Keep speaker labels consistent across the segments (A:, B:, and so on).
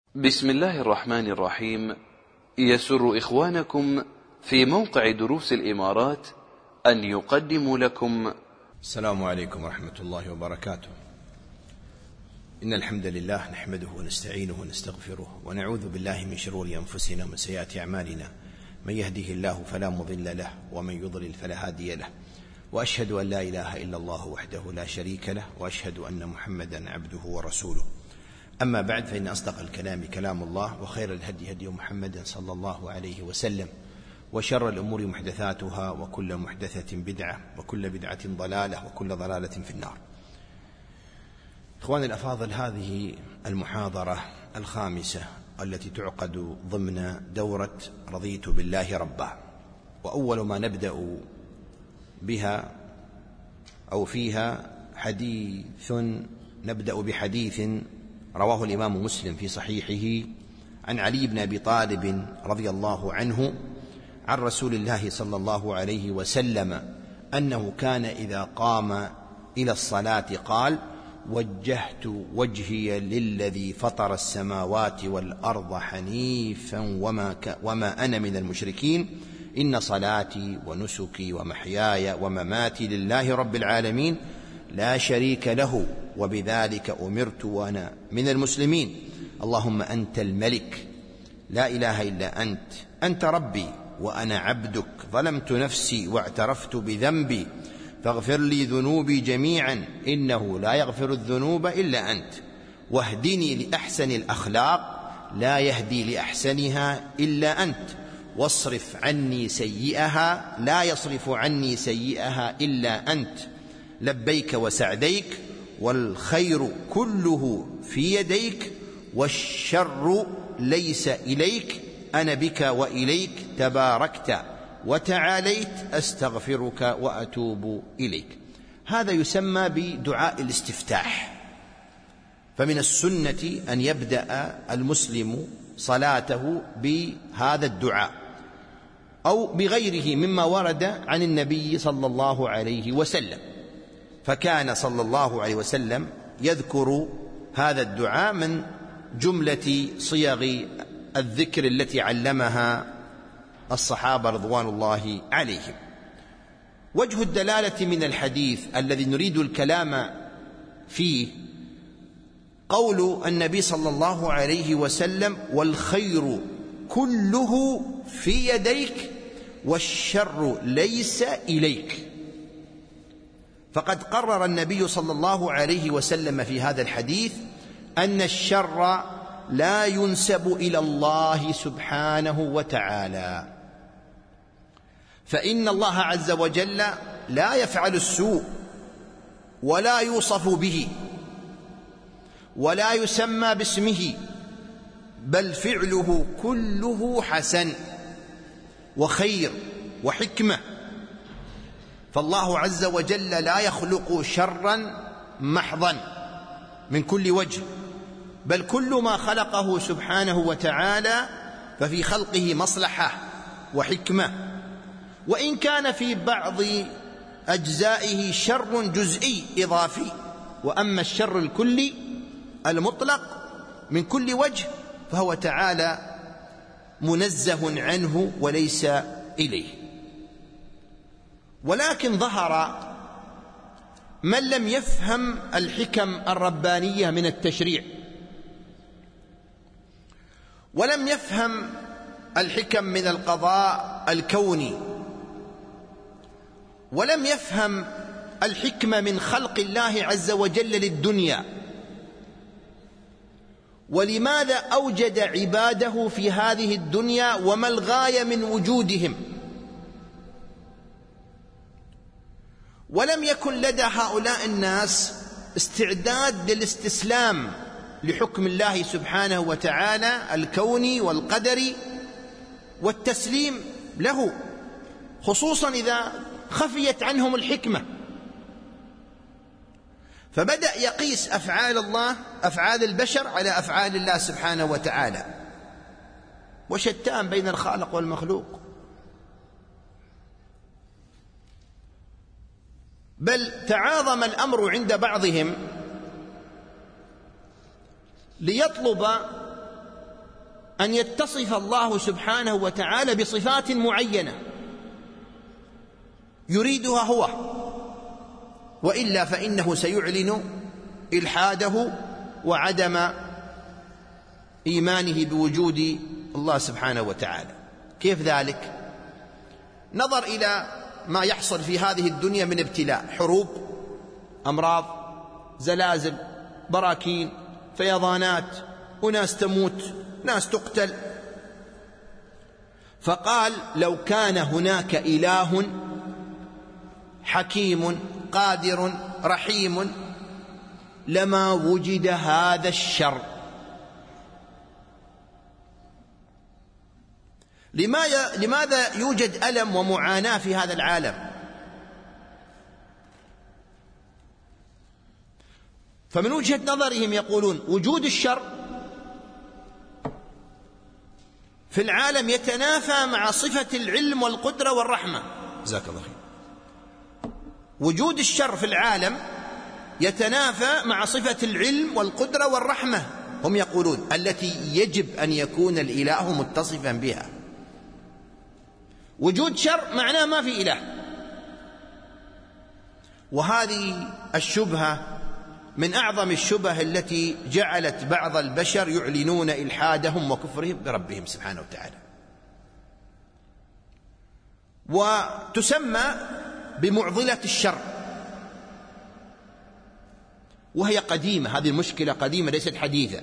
A: بسم الله الرحمن الرحيم. يسر إخوانكم في موقع دروس الإمارات أن يقدموا لكم.
B: السلام عليكم ورحمة الله وبركاته. إن الحمد لله نحمده ونستعينه ونستغفره ونعوذ بالله من شرور أنفسنا ومن سيئات أعمالنا، من يهده الله فلا مضل له ومن يضلل فلا هادي له، وأشهد أن لا إله إلا الله وحده لا شريك له، وأشهد أن محمدا عبده ورسوله. أما بعد، فإن أصدق الكلام كلام الله، وخير الهدي هدي محمد صلى الله عليه وسلم، وشر الأمور محدثاتها، وكل محدثة بدعة، وكل بدعة ضلالة، وكل ضلالة في النار. إخواني الأفاضل، هذه المحاضرة الخامسة التي تعقد ضمن دورة رضيت بالله ربا، وأول ما نبدأ بها أو فيها نبدأ بحديث رواه الإمام مسلم في صحيحه عن علي بن أبي طالب رضي الله عنه عن رسول الله صلى الله عليه وسلم أنه كان إذا قام إلى الصلاة قال: وجهت وجهي للذي فطر السماوات والأرض حنيفا وما أنا من المشركين، إن صلاتي ونسكي ومحياي ومماتي لله رب العالمين لا شريك له، وبذلك أمرت وأنا من المسلمين. اللهم أنت الملك لا إله إلا أنت ربي وأنا عبدك، ظلمت نفسي واعترفت بذنبي، فاغفر لي ذنوبي جميعا إنه لا يغفر الذنوب إلا أنت، واهدني لأحسن الأخلاق لا يهدي لأحسنها إلا أنت، واصرف عني سيئها لا يصرف عني سيئها إلا أنت، لبيك وسعديك، والخير كله في يديك، والشر ليس إليك، أنا بك وإليك تباركت وتعاليت، أستغفرك وأتوب إليك. هذا يسمى بدعاء الاستفتاح. فمن السنة أن يبدأ المسلم صلاته بهذا الدعاء أو بغيره مما ورد عن النبي صلى الله عليه وسلم، فكان صلى الله عليه وسلم يذكر هذا الدعاء من جملة صيغ الذكر التي علمها الصحابة رضوان الله عليهم. وجه الدلالة من الحديث الذي نريد الكلام فيه قول النبي صلى الله عليه وسلم: والخير كله في يديك والشر ليس إليك. فقد قرر النبي صلى الله عليه وسلم في هذا الحديث أن الشر لا ينسب إلى الله سبحانه وتعالى، فإن الله عز وجل لا يفعل السوء ولا يوصف به ولا يسمى باسمه، بل فعله كله حسن وخير وحكمة. فالله عز وجل لا يخلق شرا محضا من كل وجه، بل كل ما خلقه سبحانه وتعالى ففي خلقه مصلحة وحكمة، وإن كان في بعض أجزائه شر جزئي إضافي، وأما الشر الكلي المطلق من كل وجه فهو تعالى منزه عنه وليس إليه. ولكن ظهر من لم يفهم الحكم الربانية من التشريع، ولم يفهم الحكم من القضاء الكوني، ولم يفهم الحكمة من خلق الله عز وجل للدنيا، ولماذا أوجد عباده في هذه الدنيا، وما الغاية من وجودهم. ولم يكن لدى هؤلاء الناس استعداد للاستسلام لحكم الله سبحانه وتعالى الكوني والقدري والتسليم له، خصوصا إذا خفيت عنهم الحكمة. فبدأ يقيس أفعال البشر على أفعال الله سبحانه وتعالى، وشتان بين الخالق والمخلوق. بل تعاظم الأمر عند بعضهم ليطلب أن يتصف الله سبحانه وتعالى بصفات معينة يريدها هو، وإلا فإنه سيعلن إلحاده وعدم إيمانه بوجود الله سبحانه وتعالى. كيف ذلك؟ نظر إلى ما يحصل في هذه الدنيا من ابتلاء، حروب، أمراض، زلازل، براكين، فيضانات، وناس تموت، ناس تقتل. فقال لو كان هناك إله حكيم قادر رحيم لما وجد هذا الشر. لماذا يوجد ألم ومعاناة في هذا العالم؟ فمن وجهة نظرهم يقولون وجود الشر في العالم يتنافى مع صفة العلم والقدرة والرحمة. جزاك الله خير. وجود الشر في العالم يتنافى مع صفة العلم والقدرة والرحمة، هم يقولون التي يجب أن يكون الإله متصفا بها. وجود شر معناه ما في إله. وهذه الشبهة من أعظم الشبه التي جعلت بعض البشر يعلنون إلحادهم وكفرهم بربهم سبحانه وتعالى، وتسمى بمعضلة الشر، وهي قديمة. هذه المشكلة قديمة ليست حديثة،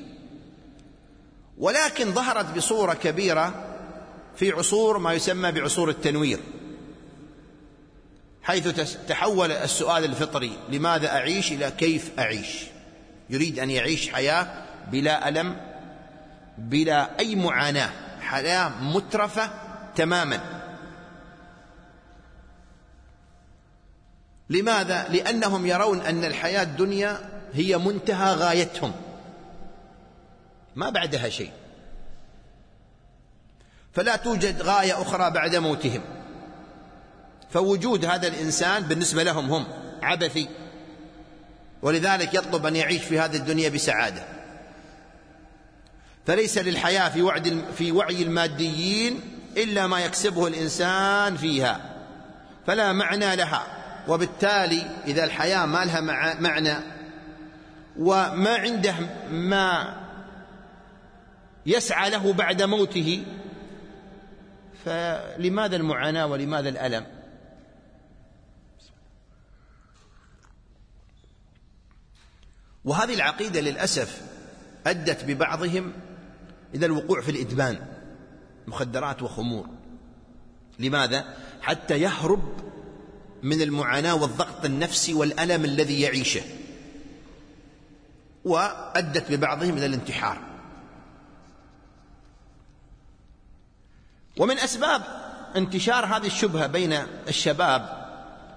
B: ولكن ظهرت بصورة كبيرة في عصور ما يسمى بعصور التنوير، حيث تحول السؤال الفطري لماذا أعيش إلى كيف أعيش. يريد أن يعيش حياة بلا ألم، بلا أي معاناة، حياة مترفة تماما. لماذا؟ لأنهم يرون أن الحياة الدنيا هي منتهى غايتهم، ما بعدها شيء، فلا توجد غاية أخرى بعد موتهم. فوجود هذا الإنسان بالنسبة لهم هم عبثي، ولذلك يطلب أن يعيش في هذه الدنيا بسعادة. فليس للحياة في وعي الماديين إلا ما يكسبه الإنسان فيها، فلا معنى لها. وبالتالي إذا الحياة ما لها معنى وما عنده ما يسعى له بعد موته، فلماذا المعاناة ولماذا الألم؟ وهذه العقيدة للأسف أدت ببعضهم إلى الوقوع في الإدمان، مخدرات وخمور. لماذا؟ حتى يهرب من المعاناة والضغط النفسي والألم الذي يعيشه، وأدت ببعضهم إلى الانتحار. ومن أسباب انتشار هذه الشبهة بين الشباب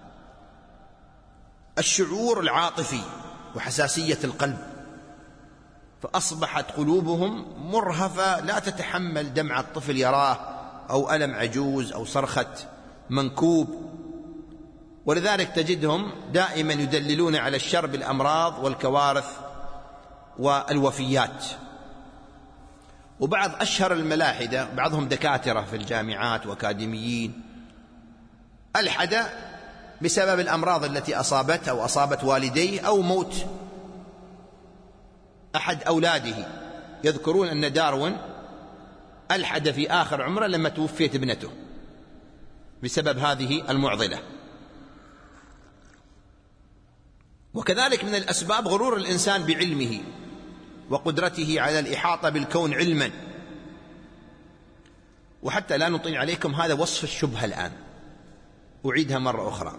B: الشعور العاطفي وحساسية القلب، فأصبحت قلوبهم مرهفة لا تتحمل دمع الطفل يراه، أو ألم عجوز، أو صرخة منكوب. ولذلك تجدهم دائما يدللون على الشر بالأمراض والكوارث والوفيات. وبعض أشهر الملاحدة، بعضهم دكاترة في الجامعات وأكاديميين، ألحد بسبب الأمراض التي أصابته أو أصابت والديه، أو موت أحد أولاده. يذكرون أن داروين ألحد في آخر عمره لما توفيت ابنته بسبب هذه المعضلة. وكذلك من الأسباب غرور الإنسان بعلمه وقدرته على الإحاطة بالكون علما. وحتى لا نطيل عليكم، هذا وصف الشبهة الآن، أعيدها مرة أخرى.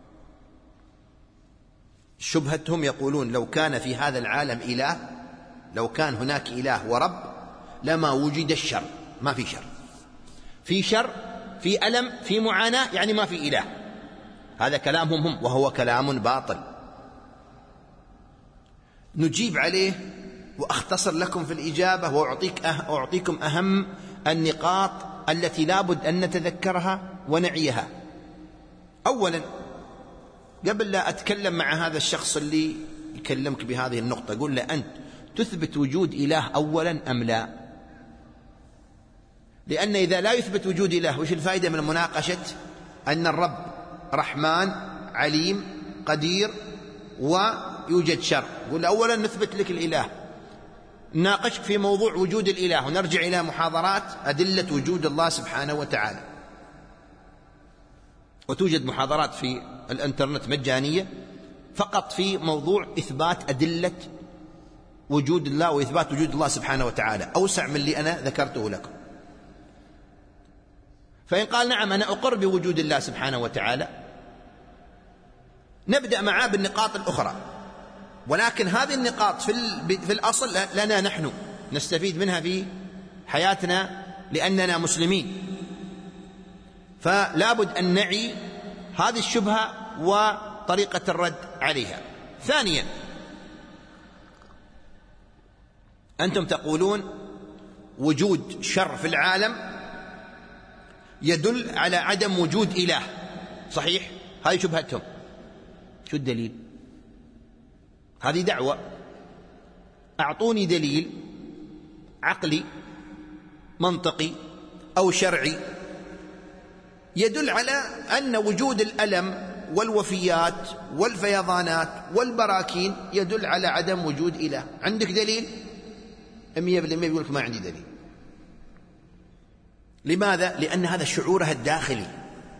B: شبهتهم يقولون لو كان في هذا العالم إله، لو كان هناك إله ورب، لما وجد الشر. ما في شر، في شر، في ألم، في معاناة، يعني ما في إله. هذا كلامهم هم، وهو كلام باطل. نجيب عليه وأختصر لكم في الإجابة، وأعطيكم أهم النقاط التي لابد أن نتذكرها ونعيها. أولا، قبل لا أتكلم مع هذا الشخص اللي يكلمك بهذه النقطة، قل له أنت تثبت وجود إله أولا أم لا؟ لأن إذا لا يثبت وجود إله وش الفائدة من مناقشة أن الرب رحمن عليم قدير ويوجد شر؟ قل أولا نثبت لك الإله، ناقشك في موضوع وجود الإله، ونرجع إلى محاضرات أدلة وجود الله سبحانه وتعالى. وتوجد محاضرات في الإنترنت مجانية فقط في موضوع إثبات أدلة وجود الله وإثبات وجود الله سبحانه وتعالى، أوسع من اللي أنا ذكرته لكم. فإن قال نعم أنا أقر بوجود الله سبحانه وتعالى، نبدأ معاه بالنقاط الأخرى، ولكن هذه النقاط في الأصل لنا نحن نستفيد منها في حياتنا لأننا مسلمين، فلا بد أن نعي هذه الشبهة وطريقة الرد عليها. ثانيا، أنتم تقولون وجود شر في العالم يدل على عدم وجود إله، صحيح؟ هذه شبهتهم. شو الدليل؟ هذه دعوة، أعطوني دليل عقلي منطقي أو شرعي يدل على أن وجود الألم والوفيات والفيضانات والبراكين يدل على عدم وجود إله. عندك دليل؟ 100% يقول لك ما عندي دليل. لماذا؟ لأن هذا شعوره الداخلي.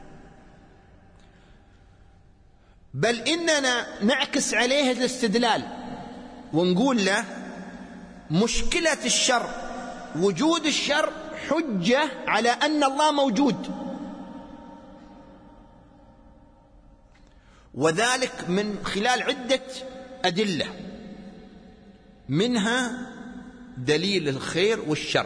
B: بل إننا نعكس عليه الاستدلال ونقول له مشكلة الشر، وجود الشر حجة على أن الله موجود، وذلك من خلال عدة أدلة، منها دليل الخير والشر.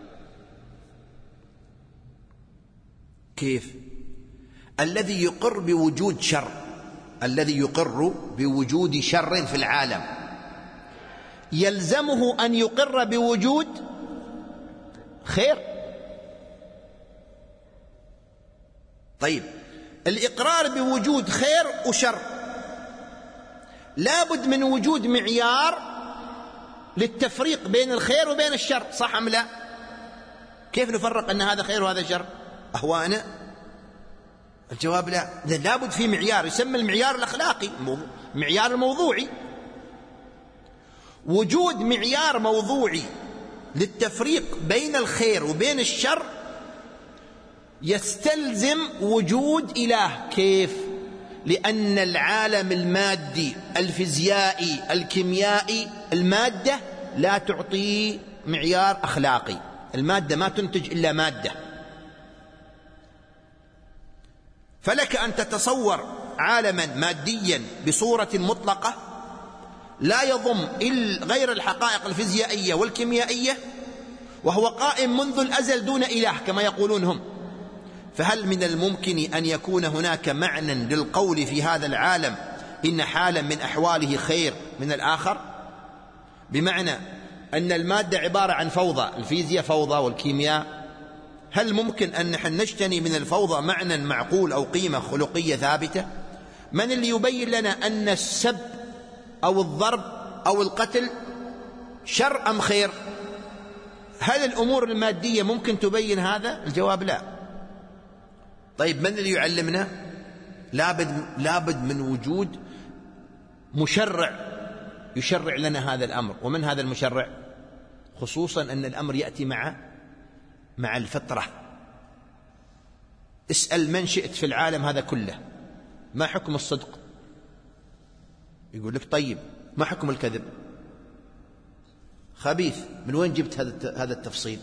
B: كيف؟ الذي يقر بوجود شر، الذي يقر بوجود شر في العالم يلزمه أن يقر بوجود خير. طيب، الإقرار بوجود خير وشر لابد من وجود معيار للتفريق بين الخير وبين الشر، صح أم لا؟ كيف نفرق أن هذا خير وهذا شر؟ أهوانا؟ الجواب لا. لابد في معيار يسمى المعيار الأخلاقي، معيار الموضوعي. وجود معيار موضوعي للتفريق بين الخير وبين الشر يستلزم وجود إله. كيف؟ لأن العالم المادي الفيزيائي الكيميائي، المادة لا تعطي معيار أخلاقي، المادة ما تنتج إلا مادة. فلك أن تتصور عالما ماديا بصورة مطلقة لا يضم غير الحقائق الفيزيائية والكيميائية، وهو قائم منذ الأزل دون إله كما يقولون هم. فهل من الممكن أن يكون هناك معنى للقول في هذا العالم إن حالا من أحواله خير من الآخر؟ بمعنى أن المادة عبارة عن فوضى، الفيزياء فوضى والكيمياء. هل ممكن أن نحن نجتني من الفوضى معنى معقول أو قيمة خلقية ثابتة؟ من اللي يبين لنا أن السب أو الضرب أو القتل شر أم خير؟ هل الأمور المادية ممكن تبين هذا؟ الجواب لا. طيب، من اللي يعلمنا؟ لابد من وجود مشرع يشرع لنا هذا الأمر. ومن هذا المشرع؟ خصوصا أن الأمر يأتي مع الفطرة. اسأل من شئت في العالم هذا كله ما حكم الصدق؟ يقول لك طيب ما حكم الكذب؟ خبيث. من وين جبت هذا التفصيل؟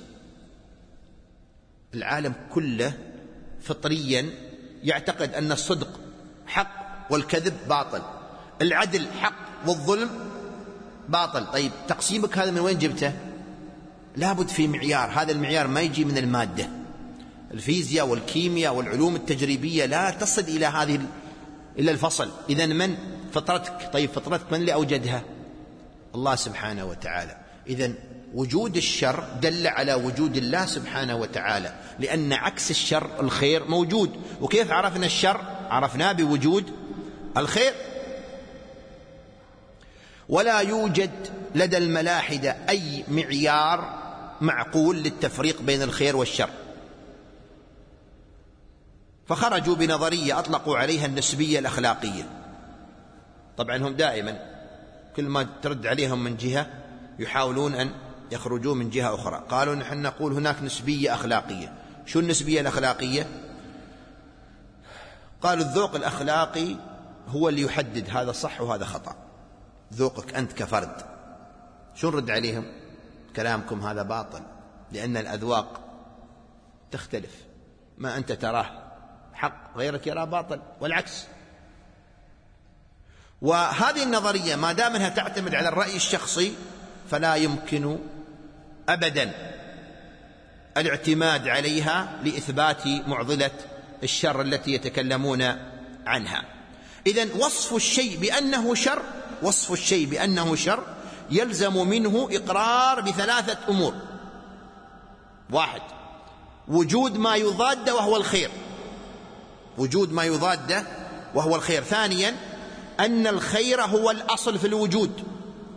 B: العالم كله فطريا يعتقد أن الصدق حق والكذب باطل، العدل حق والظلم باطل. طيب تقسيمك هذا من وين جبته؟ لابد في معيار، هذا المعيار ما يجي من المادة. الفيزياء والكيمياء والعلوم التجريبية لا تصل إلى الفصل. إذن من فطرتك؟ طيب فطرتك من اللي أوجدها؟ الله سبحانه وتعالى. إذن وجود الشر دل على وجود الله سبحانه وتعالى، لأن عكس الشر الخير موجود. وكيف عرفنا الشر؟ عرفناه بوجود الخير. ولا يوجد لدى الملاحدة أي معيار معقول للتفريق بين الخير والشر. فخرجوا بنظرية أطلقوا عليها النسبية الأخلاقية. طبعا هم دائما كل ما ترد عليهم من جهة يحاولون أن يخرجوا من جهة أخرى. قالوا نحن نقول هناك نسبية أخلاقية. شو النسبية الأخلاقية؟ قالوا الذوق الأخلاقي هو اللي يحدد هذا صح وهذا خطأ، ذوقك أنت كفرد. شو نرد عليهم؟ كلامكم هذا باطل، لأن الأذواق تختلف، ما أنت تراه حق غيرك يراه باطل والعكس. وهذه النظرية ما دام أنها تعتمد على الرأي الشخصي فلا يمكن أبدا الاعتماد عليها لإثبات معضلة الشر التي يتكلمون عنها. إذن وصف الشيء بأنه شر يلزم منه إقرار بثلاثة أمور: واحد، وجود ما يضاد وهو الخير. ثانيا، أن الخير هو الأصل في الوجود.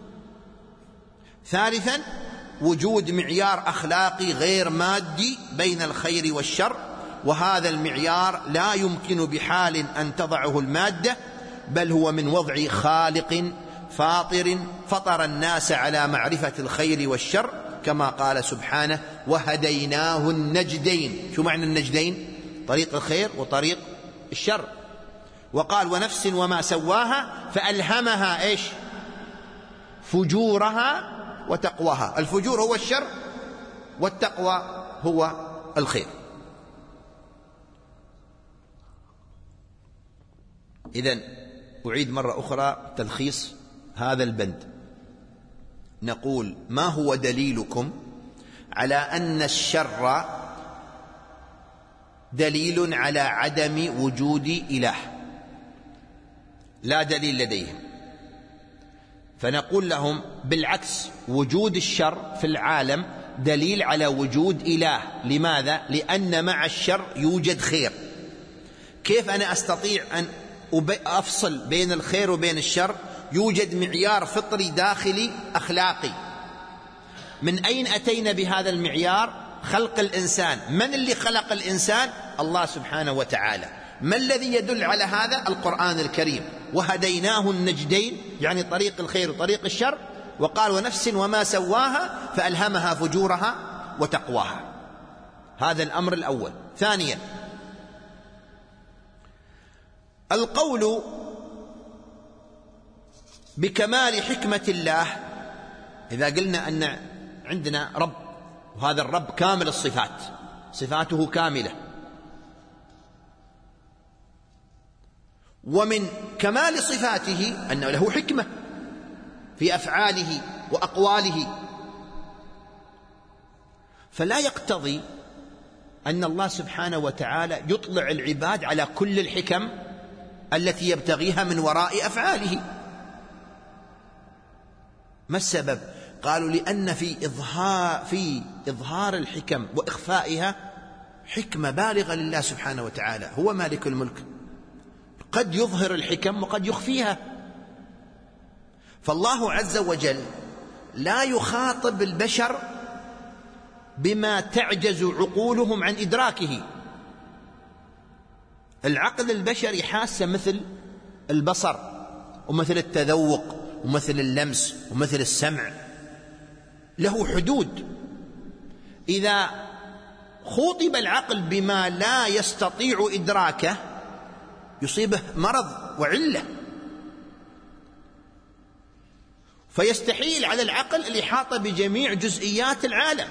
B: ثالثا، وجود معيار أخلاقي غير مادي بين الخير والشر، وهذا المعيار لا يمكن بحال أن تضعه المادة، بل هو من وضع خالق فاطر فطر الناس على معرفة الخير والشر، كما قال سبحانه: وهديناه النجدين. شو معنى النجدين؟ طريق الخير وطريق الشر. وقال: ونفس وما سواها فألهمها إيش؟ فجورها وتقواها. الفجور هو الشر والتقوى هو الخير. إذن أعيد مرة أخرى تلخيص هذا البند. نقول: ما هو دليلكم على أن الشر دليل على عدم وجود إله؟ لا دليل لديهم. فنقول لهم: بالعكس، وجود الشر في العالم دليل على وجود إله. لماذا؟ لأن مع الشر يوجد خير. كيف أنا أستطيع أن أفصل بين الخير وبين الشر؟ يوجد معيار فطري داخلي أخلاقي. من أين أتينا بهذا المعيار؟ خلق الإنسان. من اللي خلق الإنسان؟ الله سبحانه وتعالى. ما الذي يدل على هذا؟ القرآن الكريم. وهديناه النجدين، يعني طريق الخير وطريق الشر. وقال: ونفس وما سواها فألهمها فجورها وتقواها. هذا الأمر الأول. ثانيا، القول بكمال حكمة الله. إذا قلنا أن عندنا رب، وهذا الرب كامل الصفات، صفاته كاملة، ومن كمال صفاته أنه له حكمة في أفعاله وأقواله، فلا يقتضي أن الله سبحانه وتعالى يطلع العباد على كل الحكم التي يبتغيها من وراء أفعاله. ما السبب؟ قالوا: لأن في إظهار الحكم وإخفائها حكمة بالغة لله سبحانه وتعالى، هو مالك الملك، قد يظهر الحكم وقد يخفيها. فالله عز وجل لا يخاطب البشر بما تعجز عقولهم عن إدراكه. العقل البشري حاسة مثل البصر ومثل التذوق ومثل اللمس ومثل السمع، له حدود. إذا خوطب العقل بما لا يستطيع إدراكه يصيبه مرض وعلة، فيستحيل على العقل الإحاطة بجميع جزئيات العالم.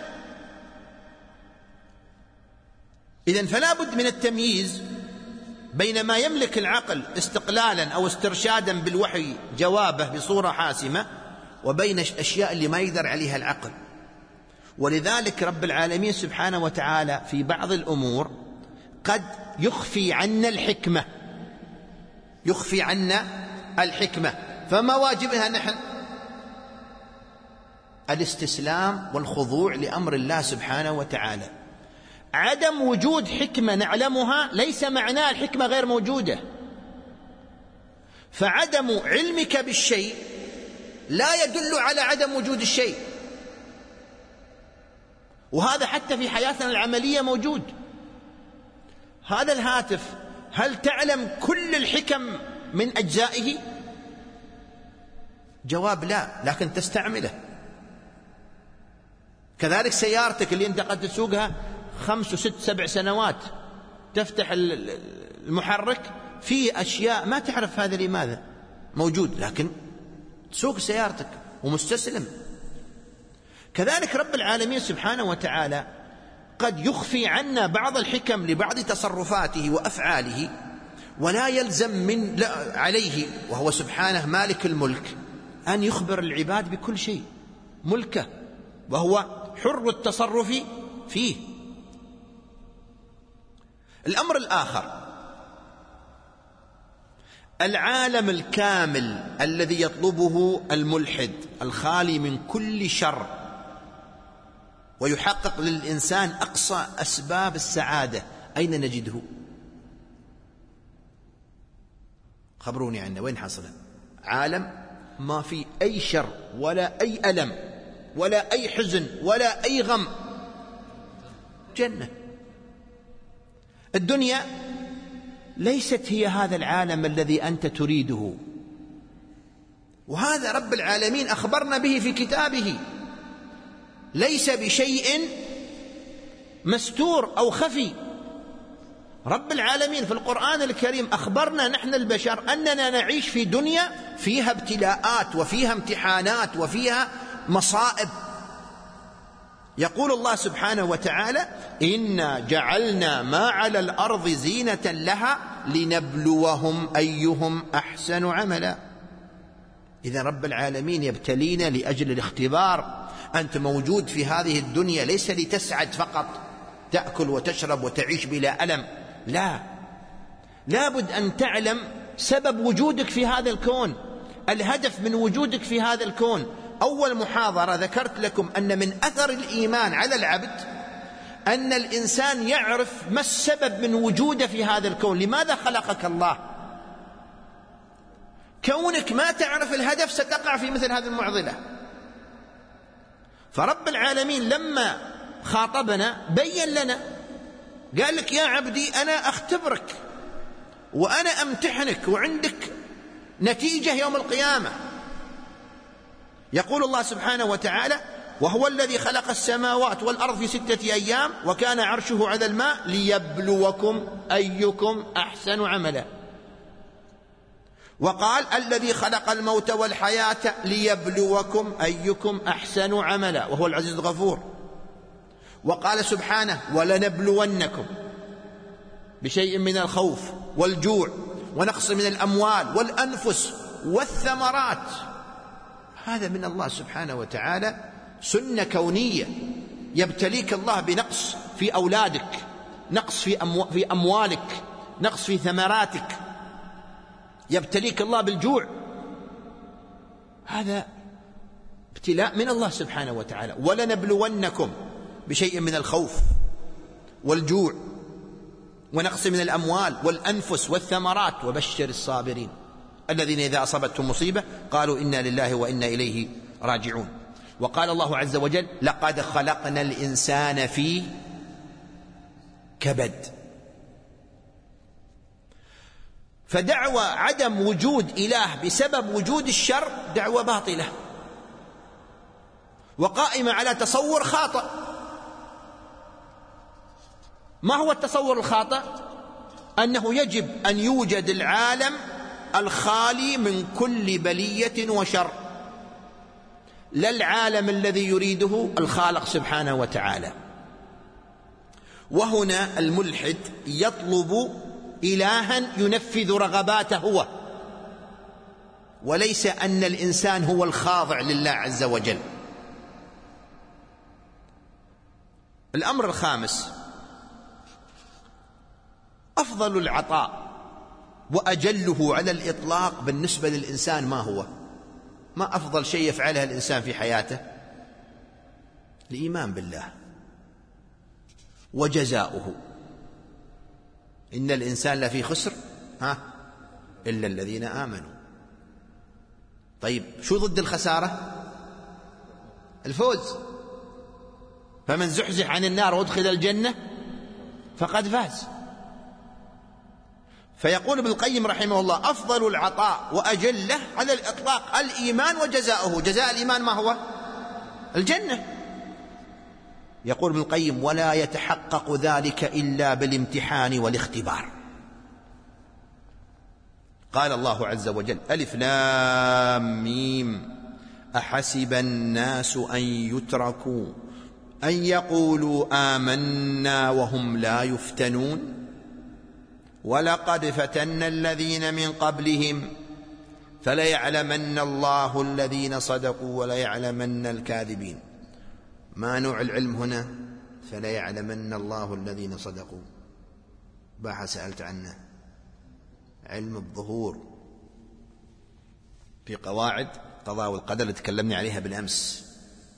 B: إذن فلا بد من التمييز بين ما يملك العقل استقلالا أو استرشادا بالوحي جوابه بصورة حاسمة، وبين الأشياء اللي ما يقدر عليها العقل. ولذلك رب العالمين سبحانه وتعالى في بعض الأمور قد يخفي عنا الحكمة. فما واجبها نحن؟ الاستسلام والخضوع لأمر الله سبحانه وتعالى. عدم وجود حكمة نعلمها ليس معناه الحكمة غير موجودة. فعدم علمك بالشيء لا يدل على عدم وجود الشيء، وهذا حتى في حياتنا العملية موجود. هذا الهاتف هل تعلم كل الحكم من أجزائه؟ جواب لا، لكن تستعمله. كذلك سيارتك اللي أنت قد تسوقها 5 و6 7 سنوات، تفتح المحرك فيه أشياء ما تعرف هذا لماذا موجود، لكن تسوق سيارتك ومستسلم. كذلك رب العالمين سبحانه وتعالى قد يخفي عنا بعض الحكم لبعض تصرفاته وأفعاله، ولا يلزم من عليه وهو سبحانه مالك الملك أن يخبر العباد بكل شيء، ملكه وهو حر التصرف فيه. الأمر الآخر، العالم الكامل الذي يطلبه الملحد الخالي من كل شر ويحقق للإنسان أقصى أسباب السعادة، أين نجده؟ خبروني عنه، وين حصله؟ عالم ما في أي شر ولا أي ألم ولا أي حزن ولا أي غم، جنة. الدنيا ليست هي هذا العالم الذي أنت تريده، وهذا رب العالمين أخبرنا به في كتابه، ليس بشيء مستور أو خفي. رب العالمين في القرآن الكريم أخبرنا نحن البشر أننا نعيش في دنيا فيها ابتلاءات وفيها امتحانات وفيها مصائب. يقول الله سبحانه وتعالى: إنا جعلنا ما على الأرض زينة لها لنبلوهم أيهم أحسن عملا. إذا رب العالمين يبتلينا لأجل الاختبار. أنت موجود في هذه الدنيا ليس لتسعد فقط، تأكل وتشرب وتعيش بلا ألم، لا، لابد أن تعلم سبب وجودك في هذا الكون، الهدف من وجودك في هذا الكون. أول محاضرة ذكرت لكم أن من أثر الإيمان على العبد أن الإنسان يعرف ما السبب من وجوده في هذا الكون، لماذا خلقك الله. كونك ما تعرف الهدف ستقع في مثل هذه المعضلة. فرب العالمين لما خاطبنا بين لنا، قال لك: يا عبدي أنا أختبرك وأنا أمتحنك وعندك نتيجة يوم القيامة. يقول الله سبحانه وتعالى: وهو الذي خلق السماوات والأرض في 6 أيام وكان عرشه على الماء ليبلوكم أيكم أحسن عملا. وقال: الذي خلق الموت والحياة ليبلوكم أيكم أحسن عملا وهو العزيز الغفور. وقال سبحانه: ولنبلونكم بشيء من الخوف والجوع ونقص من الأموال والأنفس والثمرات. هذا من الله سبحانه وتعالى، سنة كونية. يبتليك الله بنقص في أولادك، نقص في أموالك، نقص في ثمراتك، يبتليك الله بالجوع، هذا ابتلاء من الله سبحانه وتعالى. ولنبلونكم بشيء من الخوف والجوع ونقص من الأموال والأنفس والثمرات وبشر الصابرين الذين إذا أصابتهم مصيبة قالوا إنا لله وإنا إليه راجعون. وقال الله عز وجل: لقد خلقنا الإنسان في كبد. فدعوى عدم وجود إله بسبب وجود الشر دعوة باطلة وقائمة على تصور خاطئ. ما هو التصور الخاطئ؟ أنه يجب أن يوجد العالم الخالي من كل بلية وشر، لا العالم الذي يريده الخالق سبحانه وتعالى. وهنا الملحد يطلب إلها ينفذ رغباته هو، وليس أن الإنسان هو الخاضع لله عز وجل. الأمر الخامس: أفضل العطاء وأجله على الإطلاق بالنسبة للإنسان ما هو؟ ما أفضل شيء يفعله الإنسان في حياته؟ الإيمان بالله وجزاؤه. إن الإنسان لفي خسر إلا الذين آمنوا. طيب شو ضد الخسارة؟ الفوز. فمن زحزح عن النار وادخل الجنة فقد فاز. فيقول ابن القيم رحمه الله: أفضل العطاء وأجله على الإطلاق الإيمان وجزاؤه. جزاء الإيمان ما هو؟ الجنة. يقول ابن القيم: ولا يتحقق ذلك إلا بالامتحان والاختبار. قال الله عز وجل: ألف لام ميم أحسب الناس أن يتركوا أن يقولوا آمنا وهم لا يفتنون ولقد فتنا الذين من قبلهم فليعلمن الله الذين صدقوا وليعلمن الكاذبين. ما نوع العلم هنا؟ فليعلمن الله الذين صدقوا. باحة سألت عنه، علم الظهور في قواعد قضاء والقدر اللي تكلمنا عليها بالأمس.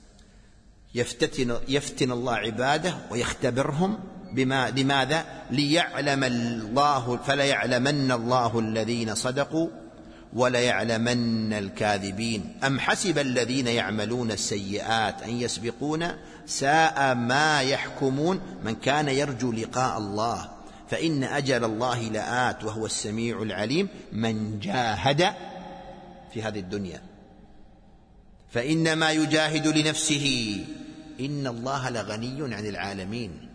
B: يفتن الله عباده ويختبرهم لماذا؟ ليعلم الله، فليعلمن الله الذين صدقوا وليعلمن الكاذبين. أم حسب الذين يعملون السيئات أن يسبقون ساء ما يحكمون. من كان يرجو لقاء الله فإن أجل الله لآت وهو السميع العليم. من جاهد في هذه الدنيا فإنما يجاهد لنفسه إن الله لغني عن العالمين.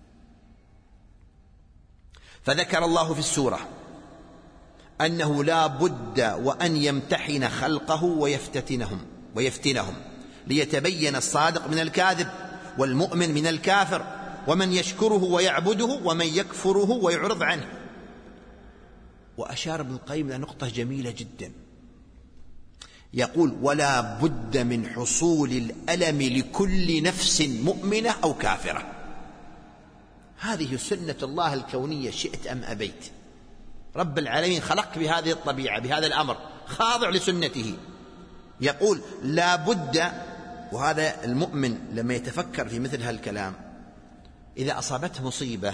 B: فذكر الله في السورة أنه لا بد وأن يمتحن خلقه ويفتنهم ليتبين الصادق من الكاذب والمؤمن من الكافر، ومن يشكره ويعبده ومن يكفره ويعرض عنه. وأشار ابن القيم إلى نقطة جميلة جدا، يقول: ولا بد من حصول الألم لكل نفس مؤمنة أو كافرة. هذه سنة الله الكونية شئت أم أبيت. رب العالمين خلقك بهذه الطبيعة، بهذا الأمر، خاضع لسنته. يقول لا بد، وهذا المؤمن لما يتفكر في مثل هالكلام إذا أصابته مصيبة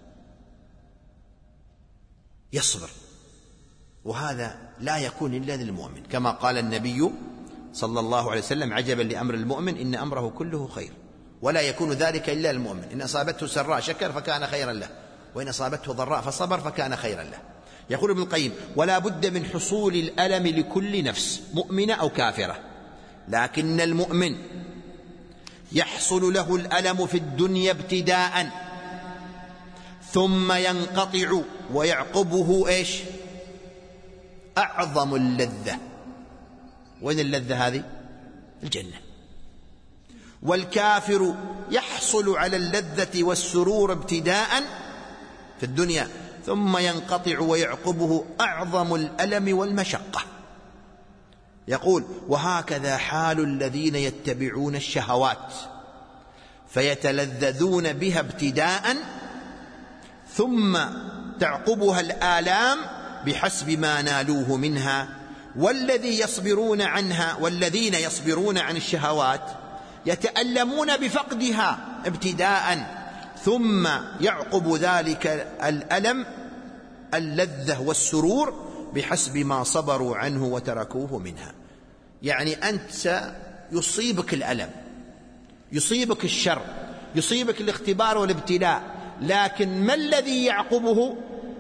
B: يصبر، وهذا لا يكون إلا للمؤمن، كما قال النبي صلى الله عليه وسلم: عجبا لأمر المؤمن إن أمره كله خير، ولا يكون ذلك إلا للمؤمن. إن أصابته سراء شكر فكان خيرا له، وإن أصابته ضراء فصبر فكان خيرا له. يقول ابن القيم: ولا بد من حصول الألم لكل نفس مؤمنة أو كافرة، لكن المؤمن يحصل له الألم في الدنيا ابتداء ثم ينقطع ويعقبه إيش؟ أعظم اللذة. وين اللذة هذه؟ الجنة. والكافر يحصل على اللذة والسرور ابتداء في الدنيا ثم ينقطع ويعقبه أعظم الألم والمشقة. يقول: وهكذا حال الذين يتبعون الشهوات فيتلذذون بها ابتداء ثم تعقبها الآلام بحسب ما نالوه منها. والذين يصبرون عن الشهوات يتألمون بفقدها ابتداء ثم يعقب ذلك الألم اللذة والسرور بحسب ما صبروا عنه وتركوه منها. يعني أنت يصيبك الألم، يصيبك الشر، يصيبك الاختبار والابتلاء، لكن ما الذي يعقبه؟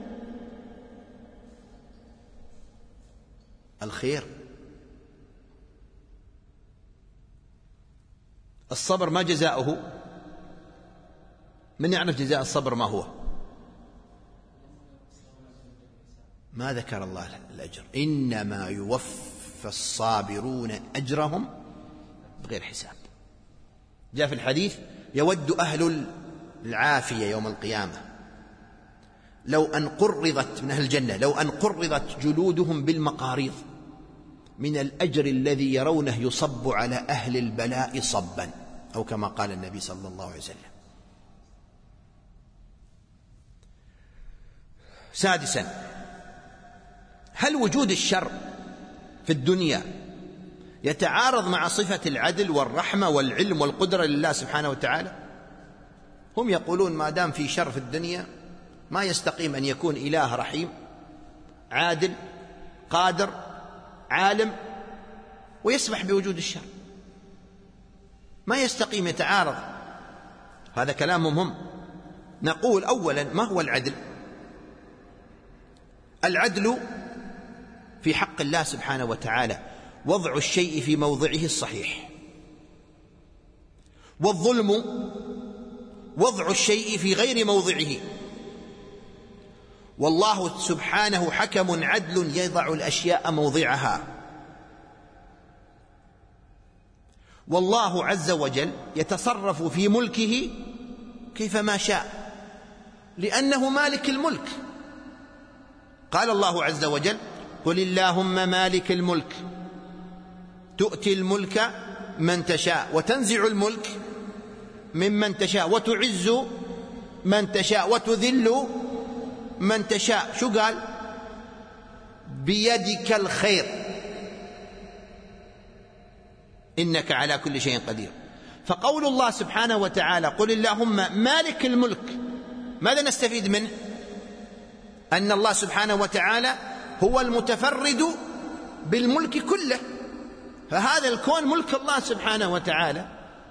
B: الخير. الصبر ما جزاؤه؟ من يعرف جزاء الصبر ما هو؟ ما ذكر الله الأجر، إنما يوفى الصابرون أجرهم بغير حساب. جاء في الحديث: يود أهل العافية يوم القيامة لو أن قرضت من أهل الجنة لو أن قرضت جلودهم بالمقاريض من الأجر الذي يرونه يصب على أهل البلاء صبا، أو كما قال النبي صلى الله عليه وسلم. سادسا: هل وجود الشر في الدنيا يتعارض مع صفة العدل والرحمة والعلم والقدرة لله سبحانه وتعالى؟ هم يقولون ما دام في شر في الدنيا ما يستقيم أن يكون إله رحيم عادل قادر عالم ويسمح بوجود الشر، ما يستقيم، يتعارض. هذا كلامهم هم. نقول: أولا، ما هو العدل؟ العدل في حق الله سبحانه وتعالى وضع الشيء في موضعه الصحيح، والظلم وضع الشيء في غير موضعه. والله سبحانه حكم عدل يضع الأشياء موضعها. والله عز وجل يتصرف في ملكه كيفما شاء لأنه مالك الملك. قال الله عز وجل: قل اللهم مالك الملك تؤتي الملك من تشاء وتنزع الملك ممن تشاء وتعز من تشاء وتذل من تشاء. شو قال؟ بيدك الخير إنك على كل شيء قدير. فقول الله سبحانه وتعالى: قل اللهم مالك الملك، ماذا نستفيد منه؟ أن الله سبحانه وتعالى هو المتفرد بالملك كله، فهذا الكون ملك الله سبحانه وتعالى.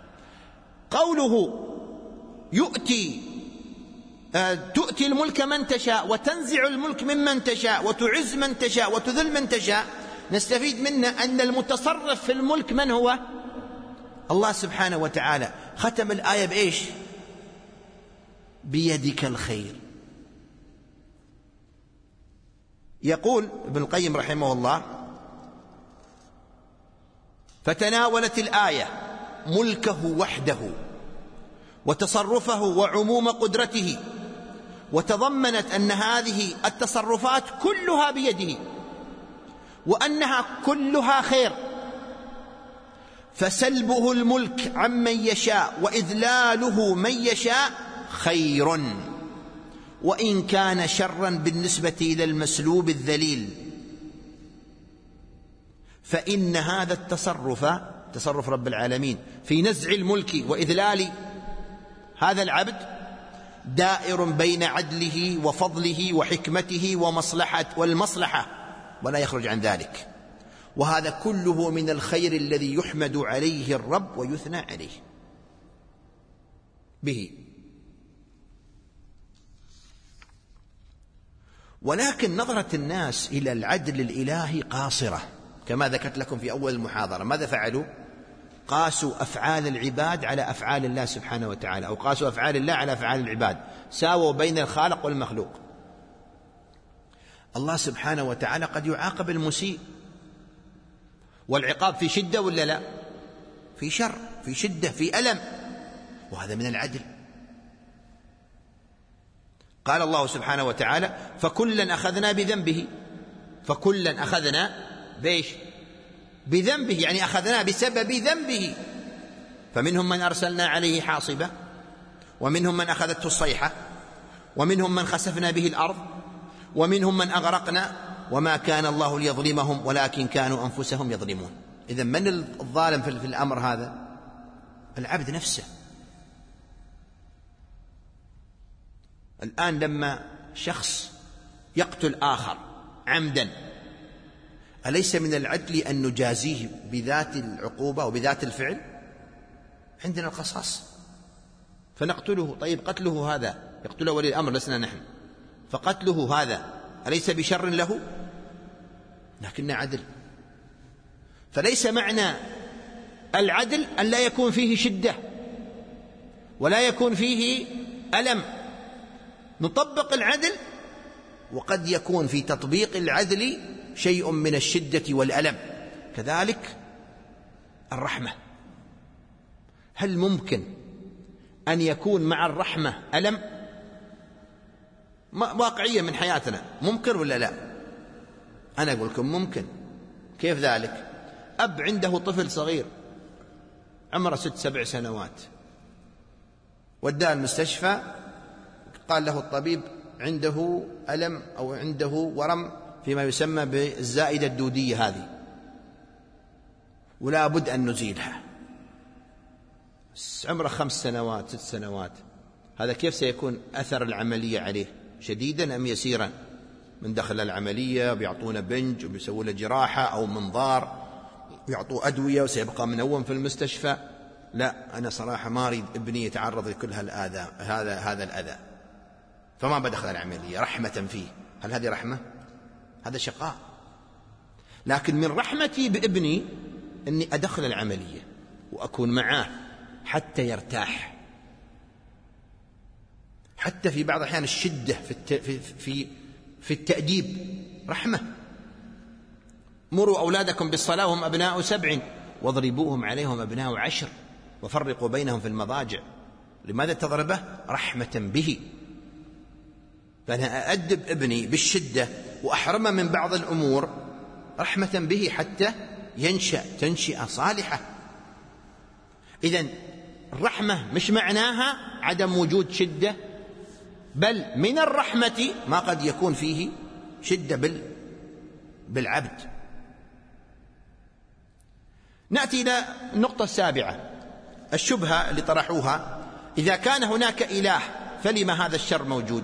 B: قوله تؤتي الملك من تشاء وتنزع الملك ممن تشاء وتعز من تشاء وتذل من تشاء، نستفيد منه أن المتصرف في الملك من هو؟ الله سبحانه وتعالى. ختم الآية بإيش؟ بيدك الخير. يقول ابن القيم رحمه الله: فتناولت الآية ملكه وحده وتصرفه وعموم قدرته، وتضمنت أن هذه التصرفات كلها بيده وأنها كلها خير، فسلبه الملك عمن يشاء وإذلاله من يشاء خير، وإن كان شرا بالنسبة إلى المسلوب الذليل. فإن هذا تصرف رب العالمين في نزع الملك وإذلال هذا العبد دائر بين عدله وفضله وحكمته والمصلحة ولا يخرج عن ذلك، وهذا كله من الخير الذي يحمد عليه الرب ويثنى عليه به. ولكن نظرة الناس إلى العدل الإلهي قاصرة، كما ذكرت لكم في أول المحاضرة. ماذا فعلوا؟ قاسوا أفعال العباد على أفعال الله سبحانه وتعالى، أو قاسوا أفعال الله على أفعال العباد، ساووا بين الخالق والمخلوق. الله سبحانه وتعالى قد يعاقب المسيء، والعقاب في شدة ولا لا؟ في شر، في شدة، في ألم، وهذا من العدل. قال الله سبحانه وتعالى: فكلا أخذنا بذنبه. فكلا أخذنا بإيش؟ بذنبه، يعني أخذنا بسبب ذنبه. فمنهم من أرسلنا عليه حاصبة، ومنهم من أخذته الصيحة، ومنهم من خسفنا به الأرض، ومنهم من أغرقنا، وما كان الله ليظلمهم ولكن كانوا أنفسهم يظلمون. إذن من الظالم في الأمر هذا؟ العبد نفسه. الآن لما شخص يقتل آخر عمدا، أليس من العدل أن نجازيه بذات العقوبة وبذات الفعل؟ عندنا القصاص فنقتله. طيب قتله هذا يقتله ولي الأمر لسنا نحن، فقتله هذا أليس بشر له؟ لكنه عدل. فليس معنى العدل أن لا يكون فيه شدة ولا يكون فيه ألم. نطبق العدل، وقد يكون في تطبيق العدل شيء من الشدة والألم. كذلك الرحمة، هل ممكن أن يكون مع الرحمة ألم؟ واقعية من حياتنا، ممكن ولا لا؟ أنا أقول لكم ممكن. كيف ذلك؟ أب عنده طفل صغير عمره 6-7 سنوات، وداه المستشفى، قال له الطبيب عنده ألم أو عنده ورم فيما يسمى بالزائدة الدودية هذه، ولا بد أن نزيلها. عمره 5 سنوات 6 سنوات، هذا كيف سيكون أثر العملية عليه؟ شديدا أم يسيرا؟ من دخل العملية بيعطونه بنج وبيسووا له جراحة أو منظار، ويعطوه أدوية وسيبقى منوم في المستشفى. لا، أنا صراحة ما أريد ابني يتعرض لكل هذا الأذى، فما بدخل العملية رحمة فيه. هل هذه رحمة؟ هذا شقاء. لكن من رحمتي بابني أني أدخل العملية وأكون معاه حتى يرتاح. حتى في بعض الأحيان الشدة في التأديب رحمة. مروا أولادكم بالصلاة وهم أبناء 7 واضربوهم عليهم أبناء 10 وفرقوا بينهم في المضاجع. لماذا تضربه؟ رحمة به. فأنا أأدب ابني بالشدة وأحرمه من بعض الأمور رحمة به حتى ينشأ تنشئة صالحة. إذن الرحمة مش معناها عدم وجود شدة، بل من الرحمة ما قد يكون فيه شدة بالعبد. نأتي إلى النقطة السابعة، الشبهة اللي طرحوها: إذا كان هناك إله فلما هذا الشر موجود؟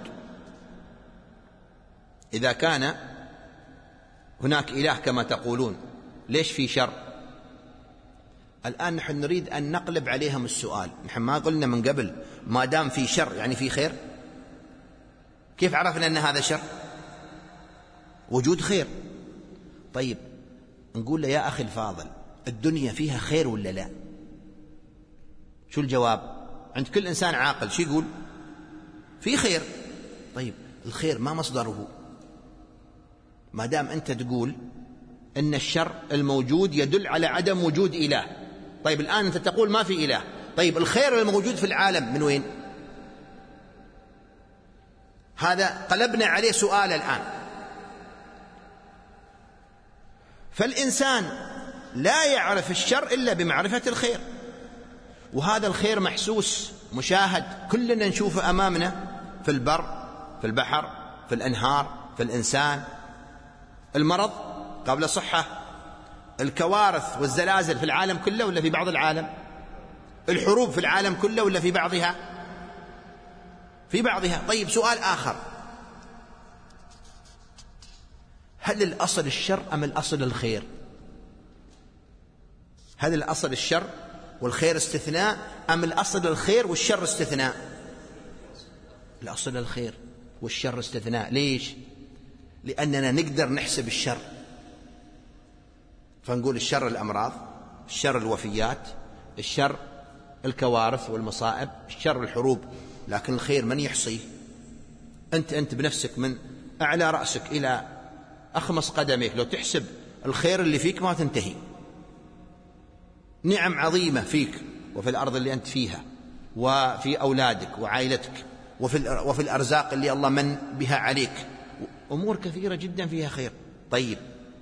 B: إذا كان هناك إله كما تقولون ليش في شر؟ الآن نحن نريد أن نقلب عليهم السؤال. نحن ما قلنا من قبل ما دام في شر يعني في خير؟ كيف عرفنا أن هذا شر؟ وجود خير. طيب نقول له يا أخي الفاضل، الدنيا فيها خير ولا لا؟ شو الجواب؟ عند كل إنسان عاقل شو يقول؟ في خير. طيب الخير ما مصدره؟ ما دام أنت تقول أن الشر الموجود يدل على عدم وجود إله، طيب الآن أنت تقول ما في إله، طيب الخير الموجود في العالم من وين؟ هذا قلبنا عليه سؤال الآن. فالإنسان لا يعرف الشر إلا بمعرفة الخير، وهذا الخير محسوس مشاهد، كلنا نشوفه أمامنا في البر في البحر في الأنهار في الإنسان. المرض قبل صحة، الكوارث والزلازل في العالم كله ولا في بعض العالم؟ الحروب في العالم كله ولا في بعضها؟ في بعضها. طيب سؤال آخر: هل الأصل الشر أم الأصل الخير؟ هل الأصل الشر والخير استثناء أم الأصل الخير والشر استثناء؟ الأصل الخير والشر استثناء. ليش؟ لأننا نقدر نحسب الشر، فنقول الشر الأمراض، الشر الوفيات، الشر الكوارث والمصائب، الشر الحروب. لكن الخير من يحصيه؟ أنت بنفسك من أعلى رأسك إلى أخمص قدميك لو تحسب الخير اللي فيك ما تنتهي. نعم عظيمة فيك وفي الأرض اللي أنت فيها وفي أولادك وعائلتك وفي الأرزاق اللي الله من بها عليك، أمور كثيرة جدا فيها خير. طيب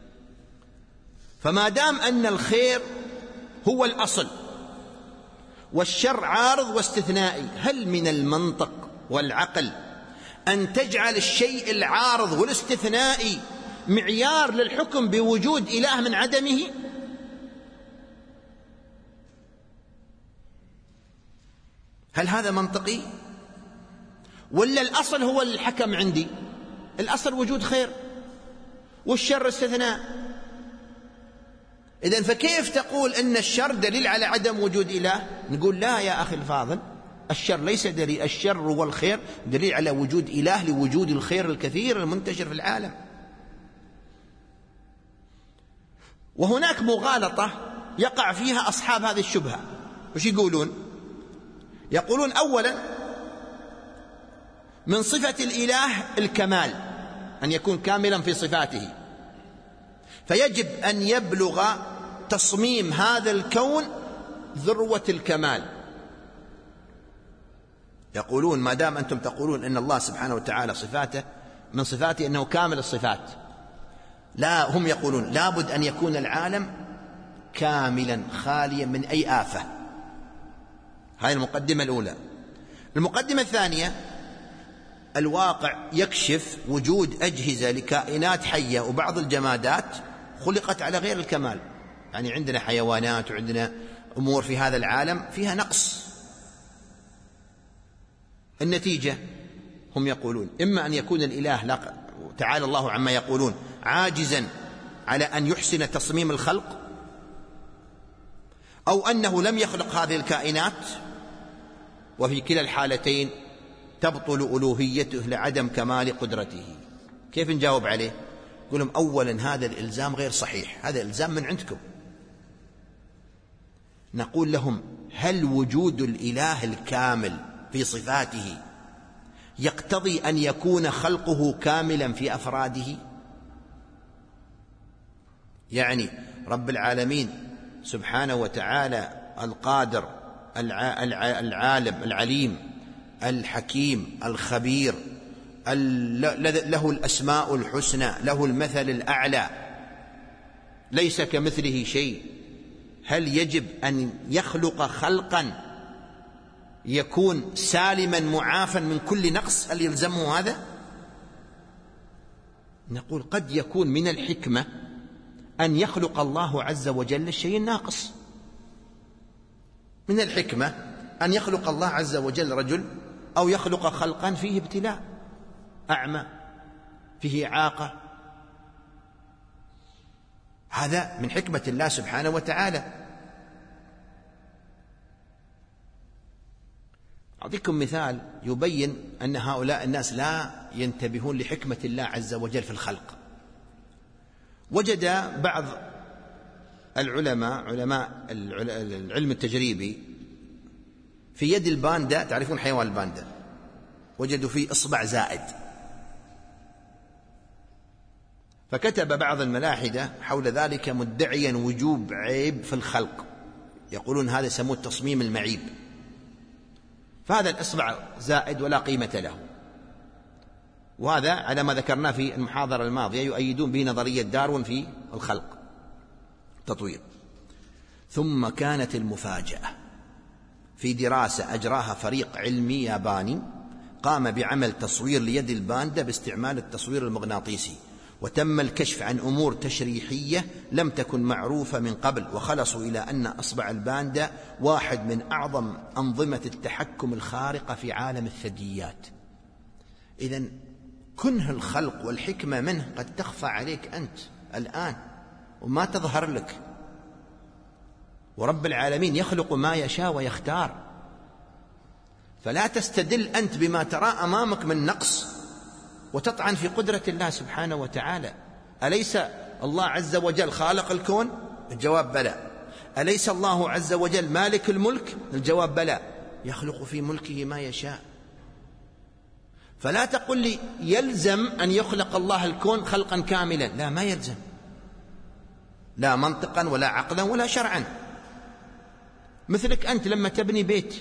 B: فما دام أن الخير هو الأصل والشر عارض واستثنائي، هل من المنطق والعقل أن تجعل الشيء العارض والاستثنائي معيار للحكم بوجود إله من عدمه؟ هل هذا منطقي؟ ولا الأصل هو الحكم عندي؟ الأصل وجود خير والشر استثناء. إذن فكيف تقول أن الشر دليل على عدم وجود إله؟ نقول لا يا أخي الفاضل، الشر ليس دليل، الشر والخير دليل على وجود إله لوجود الخير الكثير المنتشر في العالم. وهناك مغالطة يقع فيها أصحاب هذه الشبهة. وش يقولون؟ يقولون أولا من صفة الإله الكمال، أن يكون كاملا في صفاته، فيجب أن يبلغ تصميم هذا الكون ذروة الكمال. يقولون ما دام أنتم تقولون أن الله سبحانه وتعالى صفاته من صفاته أنه كامل الصفات، لا، هم يقولون لابد أن يكون العالم كاملا خاليا من أي آفة. هذه المقدمة الأولى. المقدمة الثانية: الواقع يكشف وجود أجهزة لكائنات حية وبعض الجمادات خلقت على غير الكمال. يعني عندنا حيوانات وعندنا أمور في هذا العالم فيها نقص. النتيجة هم يقولون إما أن يكون الإله تعالى الله عما يقولون عاجزا على أن يحسن تصميم الخلق، أو أنه لم يخلق هذه الكائنات، وفي كلا الحالتين تبطل ألوهيته لعدم كمال قدرته. كيف نجاوب عليه؟ يقول لهم أولا هذا الإلزام غير صحيح، هذا الإلزام من عندكم. نقول لهم هل وجود الإله الكامل في صفاته يقتضي أن يكون خلقه كاملا في أفراده؟ يعني رب العالمين سبحانه وتعالى القادر العالم العليم الحكيم الخبير، له الأسماء الحسنى، له المثل الأعلى، ليس كمثله شيء. هل يجب أن يخلق خلقا يكون سالما معافا من كل نقص؟ هل يلزمه هذا؟ نقول قد يكون من الحكمة أن يخلق الله عز وجل الشيء الناقص. من الحكمة أن يخلق الله عز وجل رجل أو يخلق خلقا فيه ابتلاء، أعمى، فيه إعاقة، هذا من حكمة الله سبحانه وتعالى. أعطيكم مثال يبين أن هؤلاء الناس لا ينتبهون لحكمة الله عز وجل في الخلق. وجد بعض علماء العلم التجريبي في يد الباندا، تعرفون حيوان الباندا، وجدوا فيه إصبع زائد. فكتب بعض الملاحدة حول ذلك مدعيا وجوب عيب في الخلق، يقولون هذا يسموه التصميم المعيب، فهذا الإصبع زائد ولا قيمة له. وهذا على ما ذكرناه في المحاضرة الماضية يؤيدون به نظرية داروين في الخلق تطوير. ثم كانت المفاجأة في دراسة أجراها فريق علمي ياباني قام بعمل تصوير ليد الباندا باستعمال التصوير المغناطيسي، وتم الكشف عن أمور تشريحية لم تكن معروفة من قبل، وخلصوا إلى أن أصبع الباندا واحد من أعظم أنظمة التحكم الخارقة في عالم الثدييات. إذن كنه الخلق والحكمة منه قد تخفى عليك أنت الآن وما تظهر لك، ورب العالمين يخلق ما يشاء ويختار، فلا تستدل أنت بما ترى أمامك من نقص وتطعن في قدرة الله سبحانه وتعالى. أليس الله عز وجل خالق الكون؟ الجواب بلى. أليس الله عز وجل مالك الملك؟ الجواب بلى. يخلق في ملكه ما يشاء. فلا تقل لي يلزم أن يخلق الله الكون خلقا كاملا، لا، ما يلزم، لا منطقا ولا عقلا ولا شرعا. مثلك أنت لما تبني بيت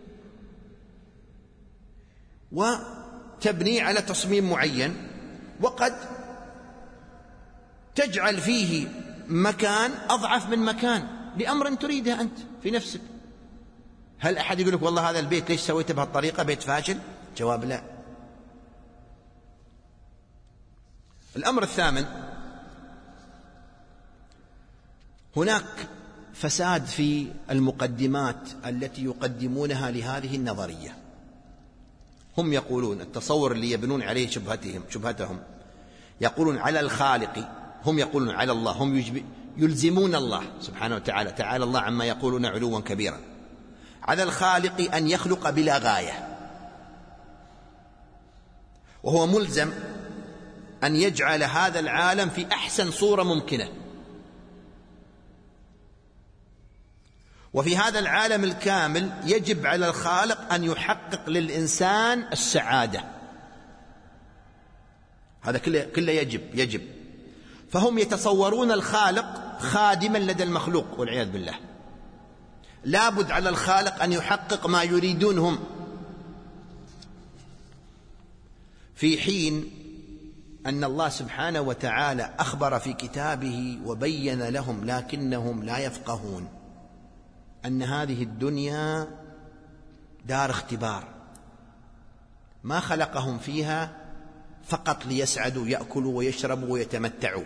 B: وتبني على تصميم معين، وقد تجعل فيه مكان أضعف من مكان لأمر تريده أنت في نفسك. هل أحد يقول لك والله هذا البيت ليش سويته بهالطريقة بيت فاشل؟ جواب لا. الأمر الثامن، هناك فساد في المقدمات التي يقدمونها لهذه النظرية. هم يقولون التصور اللي يبنون عليه شبهتهم يقولون على الخالق، هم يقولون على الله، هم يلزمون الله سبحانه وتعالى، تعالى الله عما يقولون علوا كبيرا، على الخالق أن يخلق بلا غاية، وهو ملزم أن يجعل هذا العالم في أحسن صورة ممكنة. وفي هذا العالم الكامل يجب على الخالق أن يحقق للإنسان السعادة، هذا كله يجب. فهم يتصورون الخالق خادما لدى المخلوق والعياذ بالله. لابد على الخالق أن يحقق ما يريدون هم، في حين أن الله سبحانه وتعالى أخبر في كتابه وبين لهم لكنهم لا يفقهون أن هذه الدنيا دار اختبار، ما خلقهم فيها فقط ليسعدوا يأكلوا ويشربوا ويتمتعوا،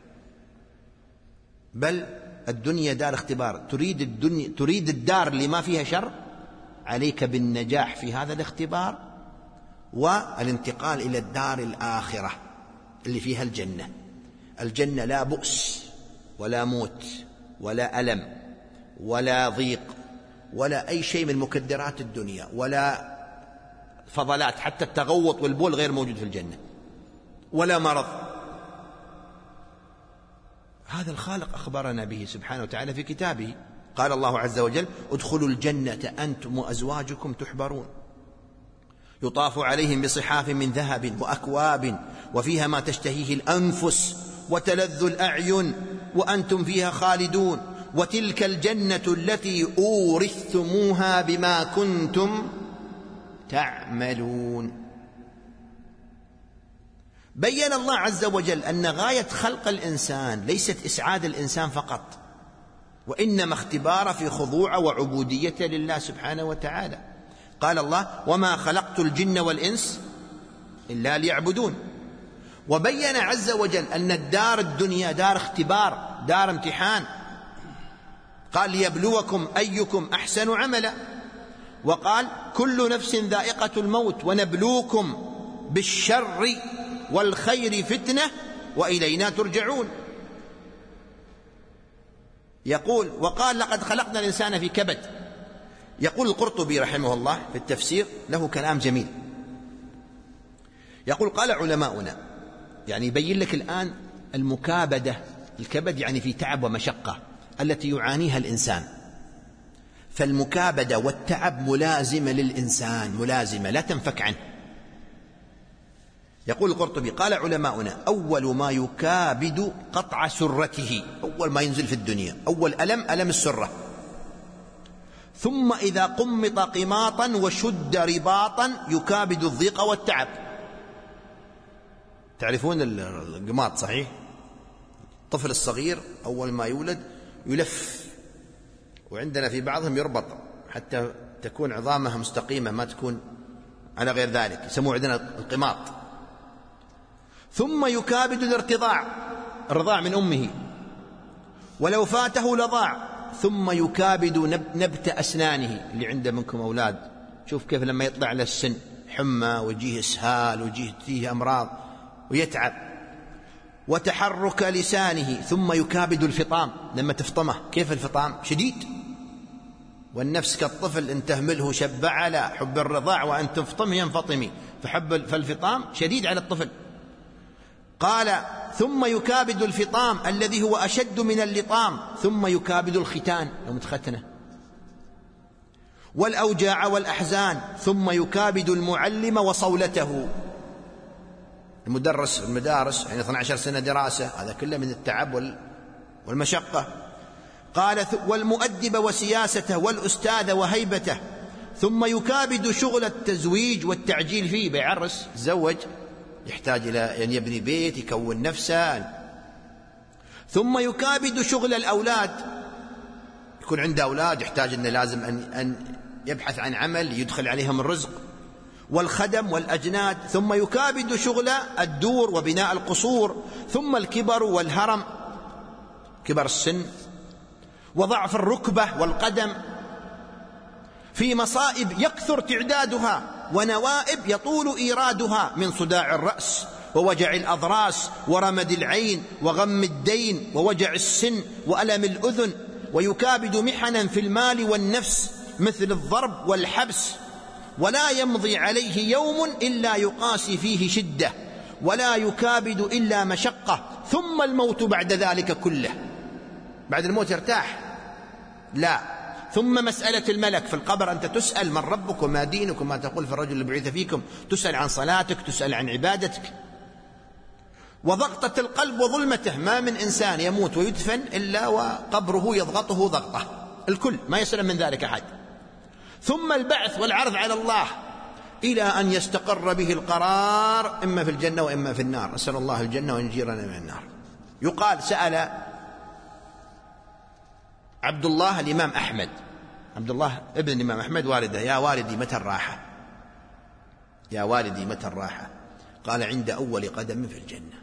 B: بل الدنيا دار اختبار. تريد الدار اللي ما فيها شر، عليك بالنجاح في هذا الاختبار والانتقال إلى الدار الآخرة اللي فيها الجنة. الجنة لا بؤس ولا موت ولا ألم ولا ضيق ولا أي شيء من مكدرات الدنيا ولا فضلات، حتى التغوط والبول غير موجود في الجنة، ولا مرض. هذا الخالق أخبرنا به سبحانه وتعالى في كتابه. قال الله عز وجل: ادخلوا الجنة أنتم وأزواجكم تحبرون يطاف عليهم بصحاف من ذهب وأكواب وفيها ما تشتهيه الأنفس وتلذ الأعين وأنتم فيها خالدون وتلك الجنة التي أورثتموها بما كنتم تعملون. بين الله عز وجل أن غاية خلق الإنسان ليست إسعاد الإنسان فقط، وإنما اختبار في خضوع وعبودية لله سبحانه وتعالى. قال الله: وما خلقت الجن والإنس إلا ليعبدون. وبين عز وجل أن الدار الدنيا دار اختبار، دار امتحان. قال: ليبلوكم أيكم أحسن عملا. وقال: كل نفس ذائقة الموت ونبلوكم بالشر والخير فتنة وإلينا ترجعون. يقول: وقال: لقد خلقنا الإنسان في كبد. يقول القرطبي رحمه الله في التفسير، له كلام جميل، يقول: قال علماؤنا، يعني يبين لك الآن المكابدة، الكبد يعني في تعب ومشقة التي يعانيها الإنسان، فالمكابدة والتعب ملازمة للإنسان، ملازمة لا تنفك عنه. يقول القرطبي: قال علماؤنا: أول ما يكابد قطع سرته، أول ما ينزل في الدنيا أول ألم السرة، ثم إذا قمط قماطا وشد رباطا يكابد الضيق والتعب. تعرفون القماط صحيح؟ الطفل الصغير أول ما يولد يلف، وعندنا في بعضهم يربط حتى تكون عظامها مستقيمة ما تكون على غير ذلك، يسموه عندنا القماط. ثم يكابد الرضاع من أمه، ولو فاته لضاع. ثم يكابد نبت أسنانه، اللي عنده منكم أولاد شوف كيف لما يطلع له السن حمى ويجيه إسهال ويجيه أمراض ويتعب. وتحرك لسانه. ثم يكابد الفطام، لما تفطمه كيف الفطام شديد، والنفس كالطفل إن تهمله شب على حب الرضاع وأن تفطمه ينفطمي، فالفطام شديد على الطفل. قال: ثم يكابد الفطام الذي هو أشد من اللطام. ثم يكابد الختان يوم تختنه، والأوجاع والأحزان. ثم يكابد المعلم وصولته، المدرس في المدارس يعني 12 سنة دراسة، هذا كله من التعب والمشقة. قال: والمؤدب وسياسته والأستاذ وهيبته. ثم يكابد شغل التزويج والتعجيل فيه، بيعرس زوج يحتاج إلى أن يبني بيت يكون نفسه. ثم يكابد شغل الأولاد، يكون عنده أولاد يحتاج أنه لازم أن يبحث عن عمل يدخل عليهم الرزق، والخدم والأجناد. ثم يكابد شغل الدور وبناء القصور. ثم الكبر والهرم، كبر السن وضعف الركبة والقدم، في مصائب يكثر تعدادها ونوائب يطول إيرادها، من صداع الرأس ووجع الأضراس ورمد العين وغم الدين ووجع السن وألم الأذن. ويكابد محنا في المال والنفس مثل الضرب والحبس، ولا يمضي عليه يوم إلا يقاسي فيه شدة، ولا يكابد إلا مشقة. ثم الموت بعد ذلك كله، بعد الموت يرتاح؟ لا. ثم مسألة الملك في القبر، أنت تسأل من ربك وما دينك وما تقول في الرجل اللي بعث فيكم، تسأل عن صلاتك، تسأل عن عبادتك. وضغطة القلب وظلمته، ما من إنسان يموت ويدفن إلا وقبره يضغطه ضغطة، الكل ما يسلم من ذلك أحد. ثم البعث والعرض على الله إلى أن يستقر به القرار، إما في الجنة وإما في النار. نسأل الله الجنة وينجينا من النار. يقال سأل عبد الله الإمام أحمد، عبد الله ابن الإمام أحمد والده: يا والدي متى الراحة؟ يا والدي متى الراحة؟ قال: عند أول قدم في الجنة.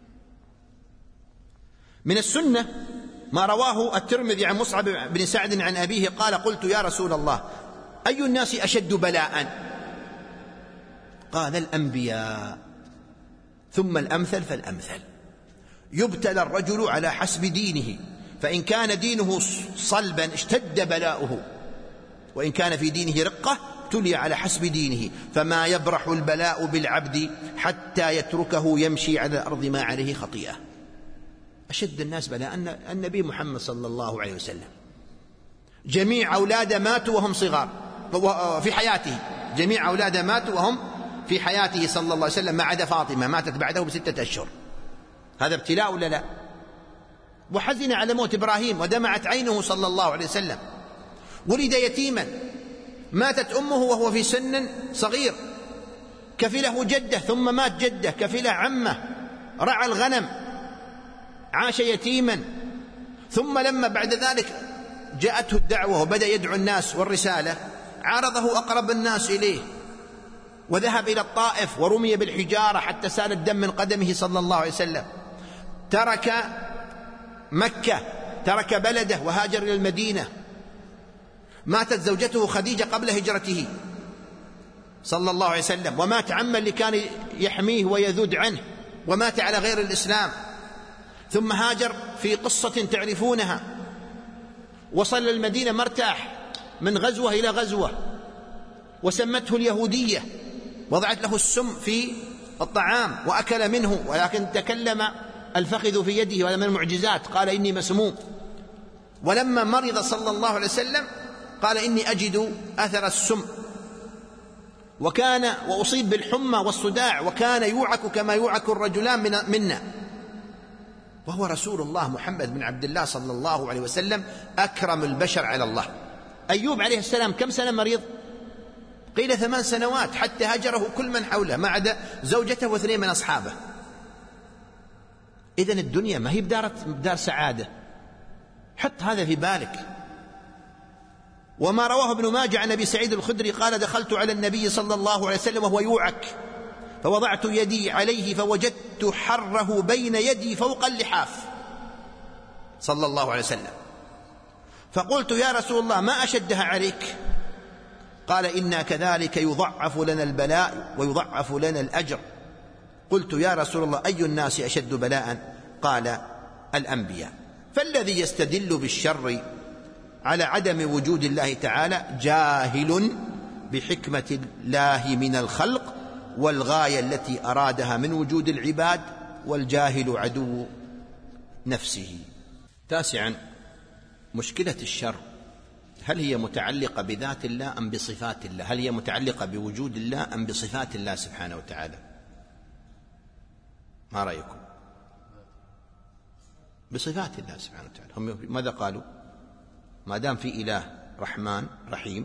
B: من السنة ما رواه الترمذي عن مصعب بن سعد عن أبيه قال: قلت يا رسول الله أي الناس أشد بلاء؟ قال: الأنبياء، ثم الأمثل فالأمثل. يبتلى الرجل على حسب دينه، فإن كان دينه صلبا اشتد بلاؤه، وإن كان في دينه رقة ابتلي على حسب دينه. فما يبرح البلاء بالعبد حتى يتركه يمشي على الأرض ما عليه خطيئة. أشد الناس بلاء النبي محمد صلى الله عليه وسلم، جميع أولاده ماتوا وهم صغار في حياته، جميع أولاده ماتوا وهم في حياته صلى الله عليه وسلم، ما عدا فاطمة ماتت بعده ب6 أشهر. هذا ابتلاء ولا لا؟ وحزن على موت إبراهيم ودمعت عينه صلى الله عليه وسلم. ولد يتيما، ماتت أمه وهو في سن صغير، كفله جده ثم مات جده، كفله عمه، رعى الغنم، عاش يتيما. ثم لما بعد ذلك جاءته الدعوة وبدأ يدعو الناس والرسالة، عارضه أقرب الناس إليه وذهب إلى الطائف ورمي بالحجارة حتى سال الدم من قدمه صلى الله عليه وسلم. ترك مكة، ترك بلده وهاجر إلى المدينة. ماتت زوجته خديجة قبل هجرته صلى الله عليه وسلم، ومات عما اللي كان يحميه ويذود عنه، ومات على غير الإسلام. ثم هاجر في قصة تعرفونها، وصل المدينة مرتاح من غزوة إلى غزوة، وسمته اليهودية، وضعت له السم في الطعام وأكل منه، ولكن تكلم الفخذ في يده، وهذا من المعجزات، قال إني مسموم. ولما مرض صلى الله عليه وسلم قال إني أجد أثر السم، وأصيب بالحمى والصداع، وكان يوعك كما يوعك الرجلان منا، وهو رسول الله محمد بن عبد الله صلى الله عليه وسلم، أكرم البشر على الله. أيوب عليه السلام كم سنة مريض؟ قيل 8 سنوات، حتى هجره كل من حوله ما عدا زوجته و2 من أصحابه. إذن الدنيا ما هي بدار سعادة، حط هذا في بالك. وما رواه ابن ماجه عن أبي سعيد الخدري قال دخلت على النبي صلى الله عليه وسلم وهو يوعك، فوضعت يدي عليه فوجدت حره بين يدي فوق اللحاف صلى الله عليه وسلم، فقلت يا رسول الله ما أشدها عليك؟ قال إنا كذلك يضعف لنا البلاء ويضعف لنا الأجر. قلت يا رسول الله أي الناس أشد بلاء؟ قال الأنبياء. فالذي يستدل بالشر على عدم وجود الله تعالى جاهل بحكمة الله من الخلق والغاية التي أرادها من وجود العباد، والجاهل عدو نفسه. 9، مشكلة الشر هل هي متعلقة بذات الله أم بصفات الله؟ هل هي متعلقة بوجود الله أم بصفات الله سبحانه وتعالى؟ ما رأيكم؟ بصفات الله سبحانه وتعالى. هم ماذا قالوا؟ ما دام في إله رحمن رحيم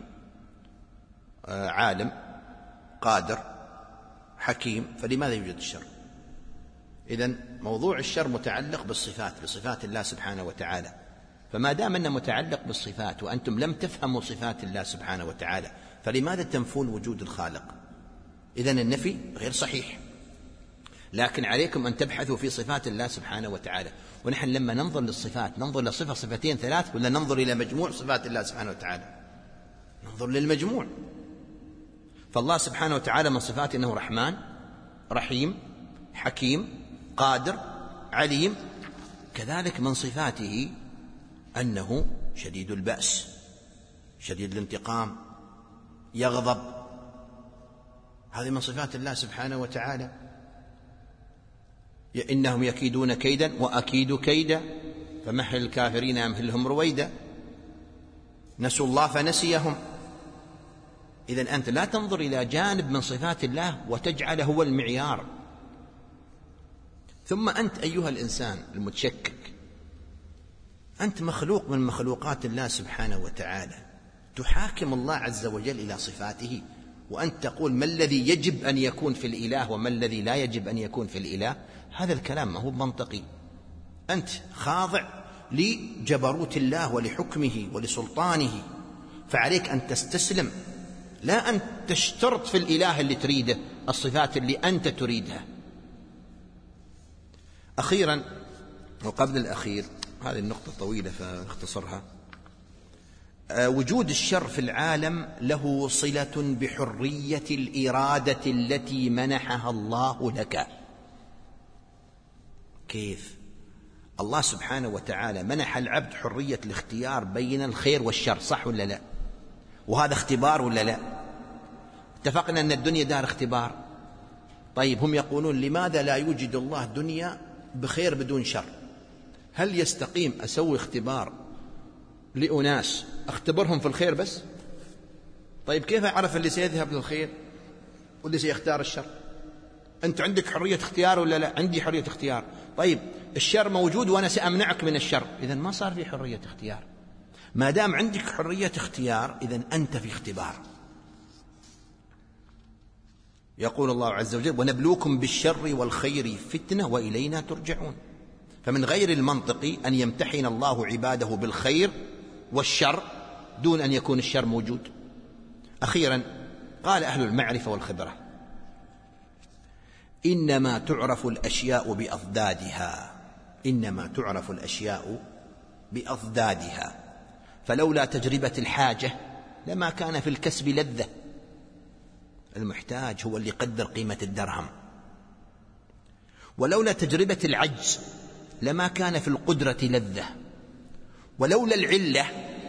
B: عالم قادر حكيم، فلماذا يوجد الشر؟ إذن موضوع الشر متعلق بصفات الله سبحانه وتعالى. فما دام أنه متعلق بالصفات وأنتم لم تفهموا صفات الله سبحانه وتعالى، فلماذا تنفون وجود الخالق؟ إذن النفي غير صحيح، لكن عليكم أن تبحثوا في صفات الله سبحانه وتعالى. ونحن لما ننظر للصفات ننظر لصفة 2 3 ولا ننظر إلى مجموع صفات الله سبحانه وتعالى؟ ننظر للمجموع. فالله سبحانه وتعالى من صفاته أنه رحمن رحيم حكيم قادر عليم، كذلك من صفاته أنه شديد البأس شديد الانتقام يغضب، هذه من صفات الله سبحانه وتعالى. إنهم يكيدون كيدا وأكيد كيدا فمهل الكافرين أمهلهم رويدا، نسوا الله فنسيهم. إذن أنت لا تنظر إلى جانب من صفات الله وتجعله هو المعيار. ثم أنت أيها الإنسان المتشكك، أنت مخلوق من مخلوقات الله سبحانه وتعالى، تحاكم الله عز وجل إلى صفاته، وأنت تقول ما الذي يجب أن يكون في الإله وما الذي لا يجب أن يكون في الإله. هذا الكلام ما هو منطقي. أنت خاضع لجبروت الله ولحكمه ولسلطانه، فعليك أن تستسلم، لا أن تشترط في الإله اللي تريده الصفات اللي أنت تريدها. أخيرا وقبل الأخير، هذه النقطة طويلة فاختصرها، وجود الشر في العالم له صلة بحرية الإرادة التي منحها الله لك. كيف؟ الله سبحانه وتعالى منح العبد حرية الاختيار بين الخير والشر، صح ولا لا؟ وهذا اختبار ولا لا؟ اتفقنا أن الدنيا دار اختبار. طيب هم يقولون لماذا لا يوجد الله دنيا بخير بدون شر؟ هل يستقيم أسوي اختبار لأناس أختبرهم في الخير بس؟ طيب كيف أعرف اللي سيذهب للخير واللي سيختار الشر؟ أنت عندك حرية اختيار ولا لا؟ عندي حرية اختيار. طيب الشر موجود وأنا سأمنعك من الشر، إذن ما صار في حرية اختيار. ما دام عندك حرية اختيار إذن أنت في اختبار. يقول الله عز وجل: ونبلوكم بالشر والخير فتنة وإلينا ترجعون. فمن غير المنطقي أن يمتحن الله عباده بالخير والشر دون أن يكون الشر موجود. أخيرا قال أهل المعرفة والخبرة: إنما تعرف الأشياء بأضدادها، إنما تعرف الأشياء بأضدادها، فلولا تجربة الحاجة لما كان في الكسب لذة. المحتاج هو اللي يقدر قيمة الدرهم. ولولا تجربة العجز لما كان في القدرة لذة. ولولا العلة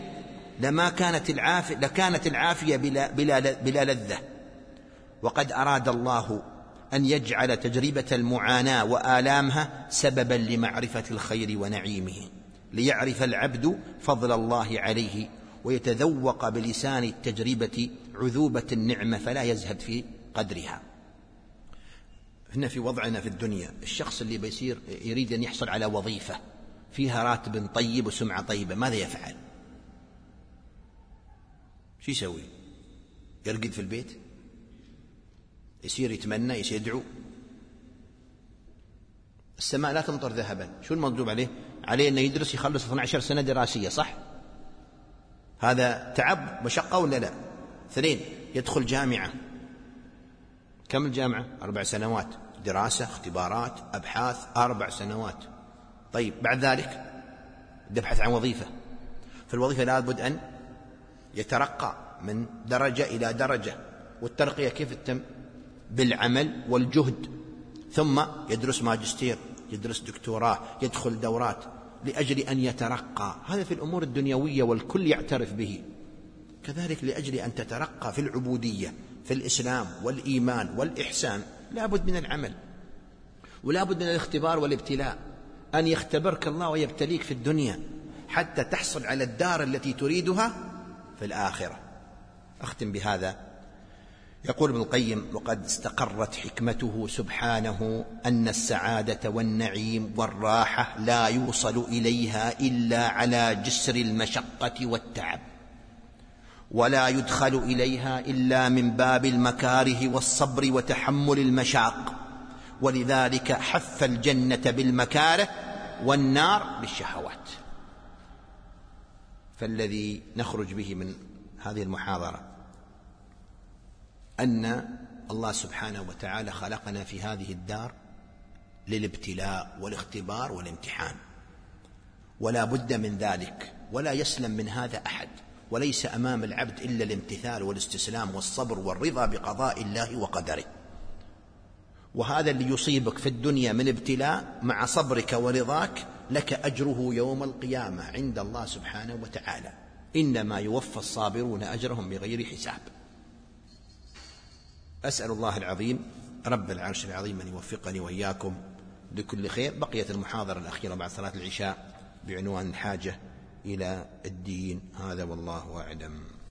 B: لكانت العافية بلا لذة. وقد أراد الله أن يجعل تجربة المعاناة وآلامها سببا لمعرفة الخير ونعيمه، ليعرف العبد فضل الله عليه ويتذوق بلسان التجربة عذوبة النعمة فلا يزهد في قدرها. هنا في وضعنا في الدنيا، الشخص اللي بيصير يريد أن يحصل على وظيفة فيها راتب طيب وسمعة طيبة، ماذا يفعل؟ شو يسوي؟ يرقد في البيت؟ يصير يتمنى، يصير يدعو؟ السماء لا تمطر ذهبا. شو المطلوب عليه؟ عليه أنه يدرس، يخلص 12 سنة دراسية، صح؟ هذا تعب مشقة ولا لا؟ 2 يدخل جامعة. كم الجامعة؟ 4 سنوات دراسة، اختبارات، أبحاث، 4 سنوات. طيب بعد ذلك يبحث عن وظيفة. في الوظيفة لابد أن يترقى من درجة إلى درجة، والترقية كيف تتم؟ بالعمل والجهد. ثم يدرس ماجستير، يدرس دكتوراه، يدخل دورات لأجل أن يترقى. هذا في الأمور الدنيوية والكل يعترف به. كذلك لأجل أن تترقى في العبودية، في الإسلام والإيمان والإحسان، لابد من العمل، ولابد من الاختبار والابتلاء. أن يختبرك الله ويبتليك في الدنيا حتى تحصل على الدار التي تريدها في الآخرة. أختم بهذا. يقول ابن القيم: وقد استقرت حكمته سبحانه أن السعادة والنعيم والراحة لا يوصل إليها إلا على جسر المشقة والتعب، ولا يدخل إليها إلا من باب المكاره والصبر وتحمل المشاق. ولذلك حث الجنة بالمكاره والنار بالشهوات. فالذي نخرج به من هذه المحاضرة أن الله سبحانه وتعالى خلقنا في هذه الدار للابتلاء والاختبار والامتحان، ولا بد من ذلك، ولا يسلم من هذا أحد. وليس أمام العبد إلا الامتثال والاستسلام والصبر والرضا بقضاء الله وقدره. وهذا اللي يصيبك في الدنيا من ابتلاء مع صبرك ورضاك لك أجره يوم القيامة عند الله سبحانه وتعالى. إنما يوفى الصابرون أجرهم بغير حساب. أسأل الله العظيم رب العرش العظيم أن يوفقني وإياكم لكل خير. بقيت المحاضرة الأخيرة بعد صلاة العشاء بعنوان الحاجة إلى الدين. هذا والله أعلم.